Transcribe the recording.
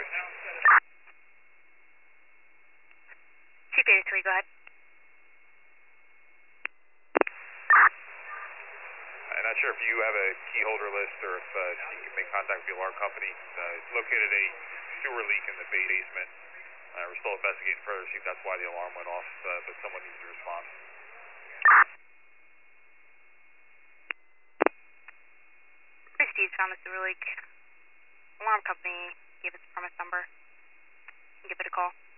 Chief 83, go ahead. I'm not sure if you have a key holder list or if you can make contact with the alarm company. It's located a sewer leak in the basement. We're still investigating further to see if that's why the alarm went off, but someone needs to respond. Steve found the sewer leak. Alarm company gave us a premise number. Give it a call.